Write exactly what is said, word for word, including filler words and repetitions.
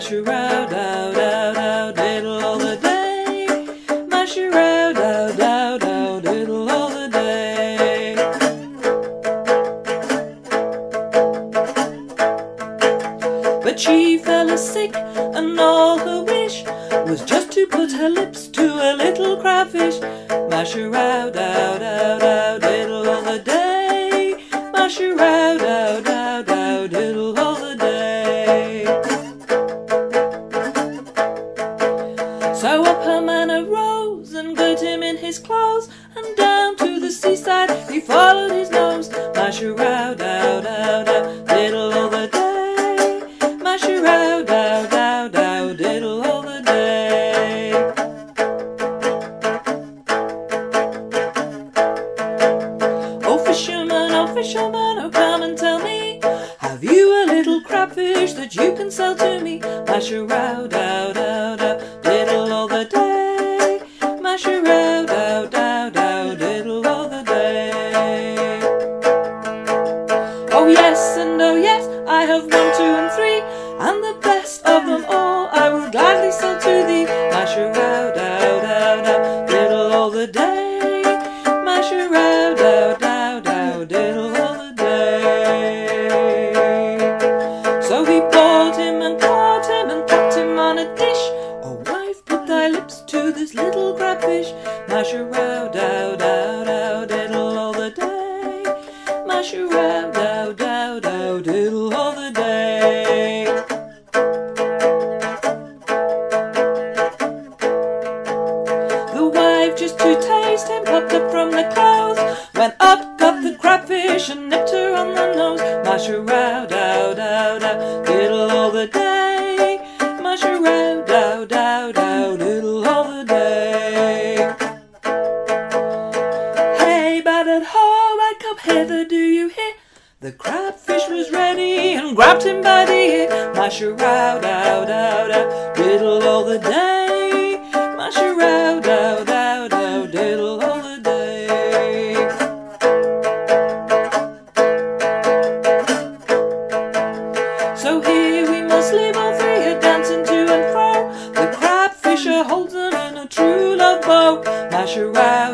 mash around, dow, dow, dow, diddle all the day. Mash around, dow, dow, dow, diddle all the day. But she fell sick, and all her wish was just to put her lips to a little crayfish. Mash around, dow, dow, dow, diddle all the day. Mash around, dow, dow, dow, diddle all the day. So up her man arose and girt him in his clothes, and down to the seaside he followed his nose. Mash around, dow, dow, dow, diddle all the day. Mash around, dow, dow, dow, diddle all the day. Oh fisherman, oh fisherman, oh come and tell me, have you a little crabfish that you can sell to me? Mash around, dow, dow, dow, diddle all the day. Mash around, dow, dow, dow, diddle all the day. Oh yes, and oh yes, I have one, two, and three, and the best of them all I will gladly sell to thee. Mash around, dow, dow, dow, diddle all the day. Mash around, dow, dow, dow, diddle all the day. So he bought him and caught him and kept him on a dish. Oh wife, put thy lips to this little crabfish. Mash around, dow, dow, dow, diddle all the day. Mash around, dow, dow, dow, diddle all the day. The wife, just to taste him, popped up from the clothes, went up, got the crabfish, and nipped her on the nose. Mash around, dow, dow, dow, diddle all the day. Mash around, dow, dow, dow, diddle all the day. Hey, bad at home, I come hither, do you hear? The crabfish was ready and grabbed him by the ear. Mash around, dow, dow, dow, diddle all the day. Mash around, dow, dow, dow, diddle all the day. So here we must leave all three a dancing to and fro. The crabfisher holds them in a true love bow. Mash around.